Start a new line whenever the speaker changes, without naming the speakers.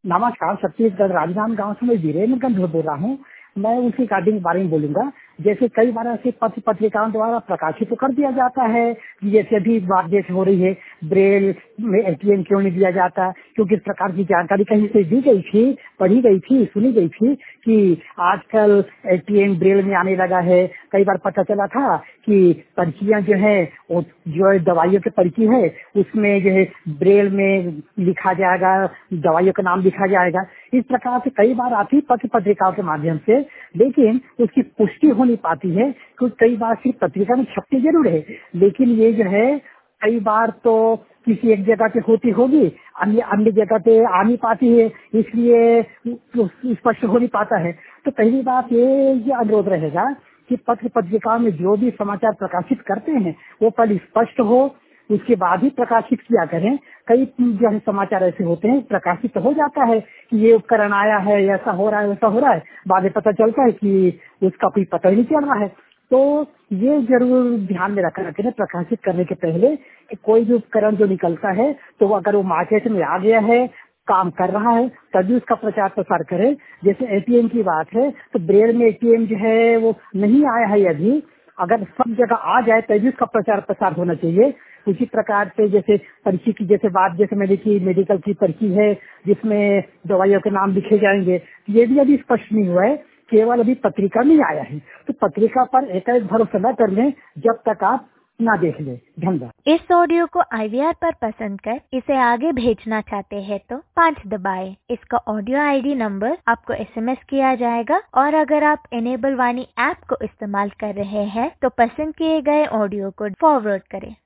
नमस्कार, छत्तीसगढ़ राजनांदगांव गांव से मैं वीरेंद्र गंधर्व बोल रहा हूँ। मैं उसी रिगार्डिंग बारे में बोलूंगा। जैसे कई बार ऐसे पत्र पत्रिकाओं द्वारा प्रकाशित तो कर दिया जाता है कि जैसे अभी बात जैसे हो रही है, ब्रेल में एटीएम क्यों नहीं दिया जाता, क्योंकि इस प्रकार की जानकारी कहीं से दी गई थी, पढ़ी गई थी, सुनी गई थी कि आजकल एटीएम ब्रेल में आने लगा है। कई बार पता चला था कि पर्चियां जो है वो जो है दवाइयों की पर्ची है उसमें जो है ब्रेल में लिखा जाएगा, दवाइयों का नाम लिखा जाएगा। इस प्रकार से कई बार आती पत्र पत्रिकाओं के माध्यम से, लेकिन उसकी पुष्टि हो नहीं पाती है क्योंकि कई बार सिर्फ पत्रिका में छपती जरूर है, लेकिन ये जो है कई बार तो किसी एक जगह पे होती होगी, अन्य अन्य जगह पे आ नहीं पाती है, इसलिए स्पष्ट हो नहीं पाता है। तो पहली बात ये अनुरोध रहेगा कि पत्र पत्रिका में जो भी समाचार प्रकाशित करते हैं वो पहले स्पष्ट हो, उसके बाद ही प्रकाशित किया करें। कई जो है समाचार ऐसे होते हैं प्रकाशित हो जाता है कि ये उपकरण आया है, ऐसा हो रहा है, वैसा हो रहा है, बाद में पता चलता है कि उसका कोई पता ही नहीं चल रहा है। तो ये जरूर ध्यान में रखना चाहिए प्रकाशित करने के पहले कि कोई भी उपकरण जो निकलता है तो वो अगर वो मार्केट में आ गया है, काम कर रहा है, तभी उसका प्रचार प्रसार करें। जैसे एटीएम की बात है तो ब्रेल में एटीएम जो है वो नहीं आया है अभी, अगर सब जगह आ जाए तभी उसका प्रचार प्रसार होना चाहिए। उसी प्रकार से जैसे पर्ची की जैसे बात जैसे मैंने की, मेडिकल की पर्ची है जिसमें दवाइयों के नाम लिखे जाएंगे, ये भी अभी स्पष्ट नहीं हुआ है, केवल अभी पत्रिका में आया है। तो पत्रिका पर एकाएक भरोसा न कर लें जब तक आप ना देख ले। धन्यवाद।
इस ऑडियो को IVR पर पसंद कर इसे आगे भेजना चाहते हैं तो 5 दबाएं। इसका ऑडियो ID नंबर आपको SMS किया जाएगा और अगर आप इनेबल वाणी ऐप को इस्तेमाल कर रहे हैं तो पसंद किए गए ऑडियो को फॉरवर्ड करें।